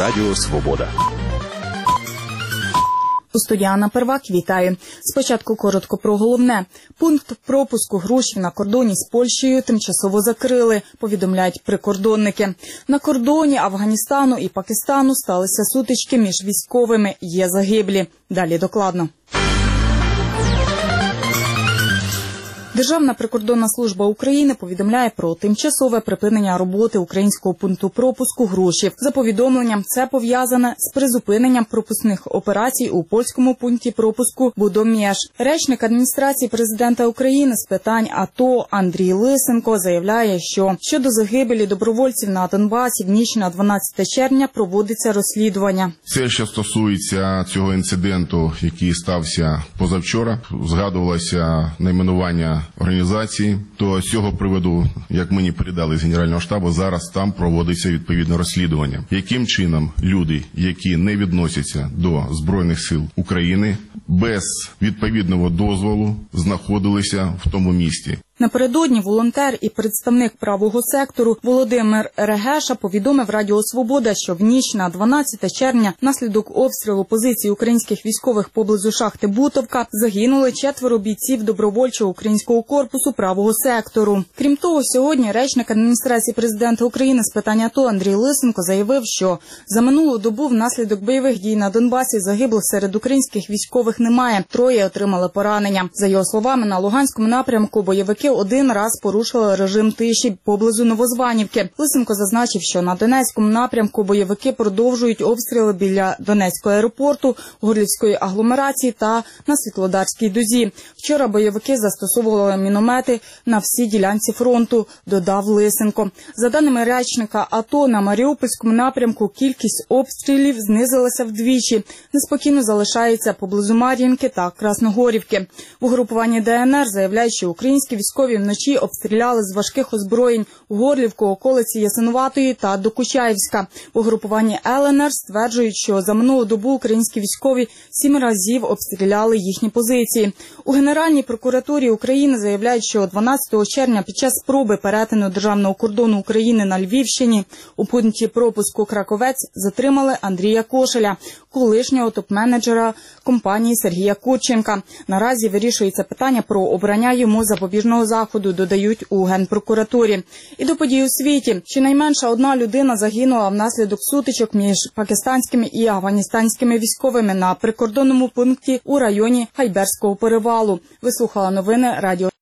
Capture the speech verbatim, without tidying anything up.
Радіо Свобода. У студії Анна Первак, вітаю. Спочатку коротко про головне. Пункт пропуску Грушів на кордоні з Польщею тимчасово закрили, повідомляють прикордонники. На кордоні Афганістану і Пакистану сталися сутички між військовими, є загиблі. Далі докладно. Державна прикордонна служба України повідомляє про тимчасове припинення роботи українського пункту пропуску Грушів. За повідомленням, це пов'язане з призупиненням пропускних операцій у польському пункті пропуску Будомєж. Речник адміністрації президента України з питань АТО Андрій Лисенко заявляє, що щодо загибелі добровольців на Донбасі в ніч на дванадцяте червня проводиться розслідування. Це, що стосується цього інциденту, який стався позавчора, згадувалося найменування організації, то з цього приводу, як мені передали з Генерального штабу, зараз там проводиться відповідне розслідування. Яким чином люди, які не відносяться до Збройних сил України, без відповідного дозволу знаходилися в тому місті. Напередодні волонтер і представник правого сектору Володимир Регеша повідомив Радіо Свобода, що в ніч на дванадцяте червня внаслідок обстрілу позицій українських військових поблизу шахти Бутовка загинули четверо бійців добровольчого українського корпусу правого сектору. Крім того, сьогодні речник адміністрації президента України з питань АТО Андрій Лисенко заявив, що за минулу добу внаслідок бойових дій на Донбасі загиблих серед українських військових немає. Троє отримали поранення. За його словами, на Луганському напрямку бойовики один раз порушили режим тиші поблизу Новозванівки. Лисенко зазначив, що на Донецькому напрямку бойовики продовжують обстріли біля Донецького аеропорту, Горлівської агломерації та на Світлодарській дузі. Вчора бойовики застосовували міномети на всій ділянці фронту, додав Лисенко. За даними речника АТО, на Маріупольському напрямку кількість обстрілів знизилася вдвічі. Неспокійно залишається поблизу Мар'їнки та Красногорівки. В угрупуванні ДНР заявляють, що українські військові вночі обстріляли з важких озброєнь Горлівку, околиці Ясинуватої та Докучаївська. В угрупуванні ЛНР стверджують, що за минулу добу українські військові сім разів обстріляли їхні позиції. У Генеральній прокуратурі України заявляють, що дванадцятого червня під час спроби перетину державного кордону України на Львівщині у пункті пропуску Краковець затримали Андрія Кошеля, колишнього топ-менеджера компанії Сергія Курченка. Наразі вирішується питання про обрання йому запобіжного заходу, додають у Генпрокуратурі. І до подій у світі. Щонайменше одна людина загинула внаслідок сутичок між пакистанськими і афганістанськими військовими на прикордонному пункті у районі Хайберського перевалу. Ви слухали новини Радіо